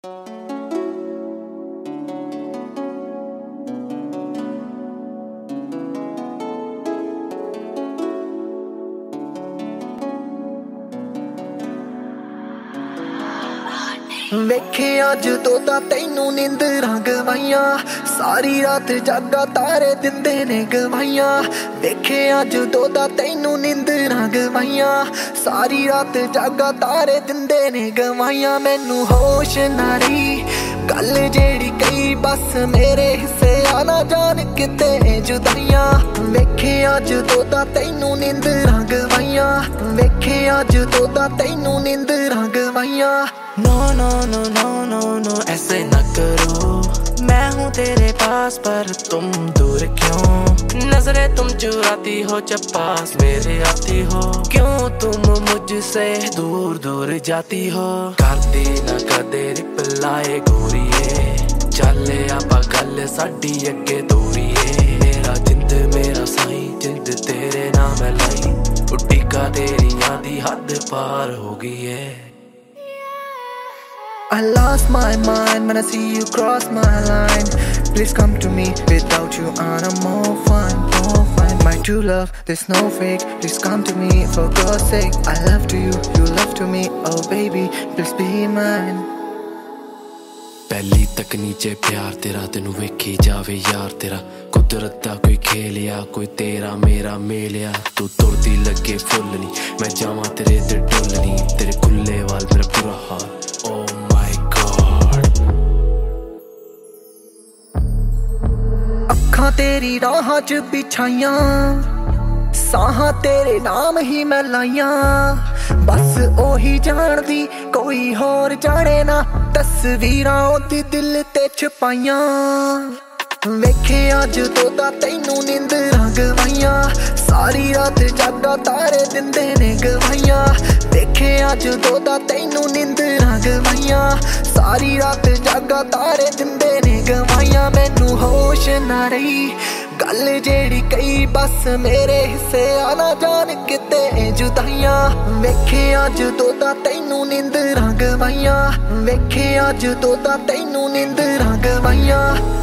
वेखे अज तो तैनू नींदरां गवाइयां, सारी रात जागा तारे दिंदे ने गवाइयां। वेखे अज तो तैनू नींदरां गवाइयां, सारी रात जागा तारे दिंदे ने गवाइयां। मैनू होश ना रही गल जेड़ी कई, बस मेरे हिस्से आना जान किते जुदाइयां। वेखे अज तो तैनू नींदरां गवाइयां, वेखे अज तो तैनू नींदरां गवाइयां। No no no no no no ऐसे न करो, मैं हूँ तेरे पास पर तुम दूर क्यों? नजरें तुम चुराती हो जब पास मेरे आती हो, क्यों तुम मुझसे दूर दूर जाती हो? करती ना कदे रिप्लाई गोरीए, चले आपा गल साडी अगे दूरीए। मेरा जिंद मेरा साई जिंद तेरे नाम लाई, उड्डी का तेरियां दी हद पार हो गई है। I lost my mind when I see you cross my line. Please come to me, without you I'm more fun, more fun. My true love, there's no fake. Please come to me for God's sake. I love to you, you love to me. Oh baby, please be mine. पहली तक नीचे प्यार तेरा, तेनू वेखी जावे यार तेरा। कुदरत दा कोई खेलिया, कोई तेरा मेरा मेलिया। तू तुरदी लगे फुल नी, मैं जावां तेरे ते डुलनी। तेरे खुले वाल मेरा बुरा हाल, oh my god। अखां तेरी राहां च बिछाइयां, साहां तेरे नाम ही मैं लाइयां। बस ओही जानदी कोई होर जाने ना, तस्वीरां ओदी दिल ते छपाइयां। वेखे अज तो तैनू नींदरां गवाइयां, सारी रात जागा तारे दिंदे ने गवाइयां। वेखे अज तो तैनू नींदरां गवाइयां, सारी रात जागा तारे दिंदे ने गवाइयां। मैनू होश ना रही गल जेड़ी कई, बस मेरे हिस्से आना जान किते जुदाइयां। वेखे अज तो तैनू नींदरां गवाइयां, वेखे अज तो तैनू नींदरां गवाइयां।